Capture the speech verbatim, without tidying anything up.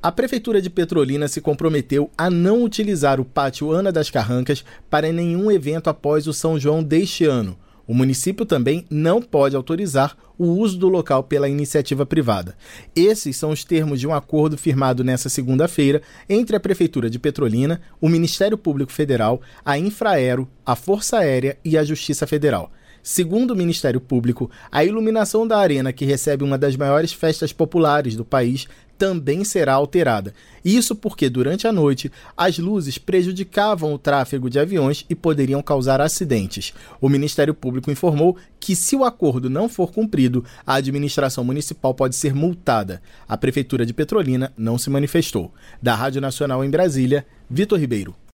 A Prefeitura de Petrolina se comprometeu a não utilizar o Pátio Ana das Carrancas para nenhum evento após o São João deste ano. O município também não pode autorizar o uso do local pela iniciativa privada. Esses são os termos de um acordo firmado nesta segunda-feira entre a Prefeitura de Petrolina, o Ministério Público Federal, a Infraero, a Força Aérea e a Justiça Federal. Segundo o Ministério Público, a iluminação da arena, que recebe uma das maiores festas populares do país, também será alterada. Isso porque, durante a noite, as luzes prejudicavam o tráfego de aviões e poderiam causar acidentes. O Ministério Público informou que, se o acordo não for cumprido, a administração municipal pode ser multada. A Prefeitura de Petrolina não se manifestou. Da Rádio Nacional em Brasília, Vitor Ribeiro.